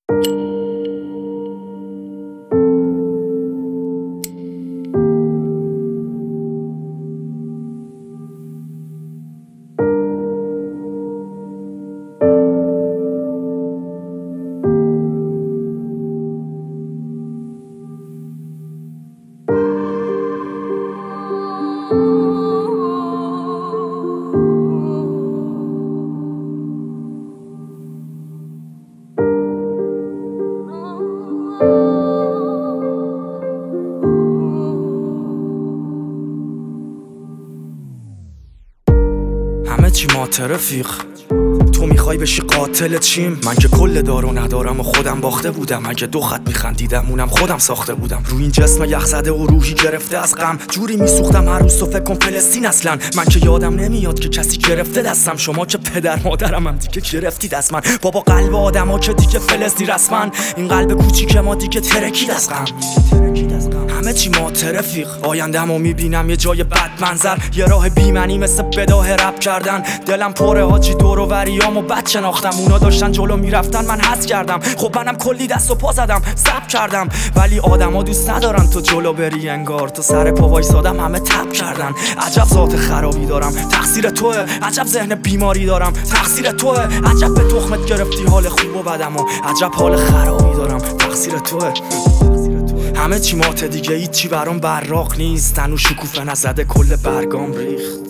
همه چی مات رفیق، تو میخوای بشی قاتل چیم؟ من که کل دارو ندارم و خودم باخته بودم. اگه دو خط میخندیدم اونم خودم ساخته بودم. رو این جسم یخ زده و روحی گرفته از غم، جوری میسوختم هر روز تو فکر کن فلسطین. اصلا من که یادم نمیاد که کسی گرفته دستم. شما که پدر مادرم هم دیگه گرفتید از من. بابا قلب آدما که دیگه فلسطین رسما، این قلب کوچیک ما دیگه ترکید از غم. همه چی مات رفیق، آینده‌مو میبینم یه جای بد منظر، یه راه بی‌معنی مثل بداه رپ کردن. دلم پره حاجی، دور و بریامو بد شناختم. اونا داشتن جلو میرفتن، من حذف کردم. خب منم کلی دست و پا زدم، صبر کردم، ولی آدما دوست ندارن تو جلو بری. انگار تو سر پا وایسادم همه تپ کردن. عجب ذات خرابی دارم، تقصیر توه. عجب ذهن بیماری دارم، تقصیر توه. عجب به تخمت گرفتی حال خوب و بدمو، عجب حال خرابی دارم، تقصیر توه. همه چی مات دیگه، هیچی برام براق نیست. هنوز شکوفه نزده کل برگام ریخت.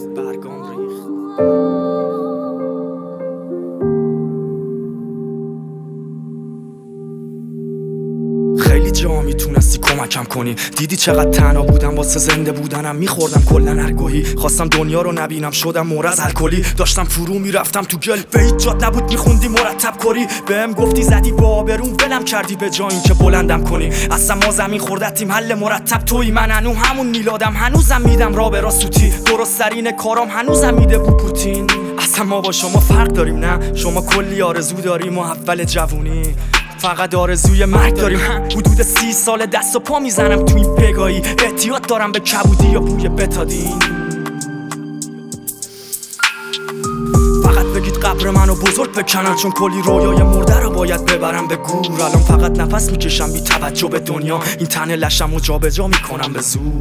خیلی جا میتونستی کمکم کنی، دیدی چقدر تنها بودم واسه زنده بودنم. میخوردم کلن هرگاهی، خواستم دنیا رو نبینم، شدم مرض الکلی. داشتم فرو میرفتم تو گل، به هیچ جات نبود میخوندی مرتب کاری. بهم گفتی زدی با آبرون، ولم کردی به جای اینکه بلندم کنی. اصلا ما زمین خوردتیم، حل مرتب تویی. من هنوز همون میلادم، هنوزم میدم را به راسوتی. درست ترین کارام هنوزم میده بو پوتین. اصلا ما با شما فرق داریم، نه شما کلی آرزو داریم و اول جوونی فقط آرزوی مرگ داریم. حدود 30 سال دست و پا میزنم تو این بگاهی، احتیاط دارم به کبودی یا بوی بتادین. فقط بگید قبر منو بزرگ بکنن، چون کلی رویای مرده رو باید ببرم به گور. الان فقط نفس میکشم بی توجه به دنیا، این تن لشم رو جا به جا میکنم به زور.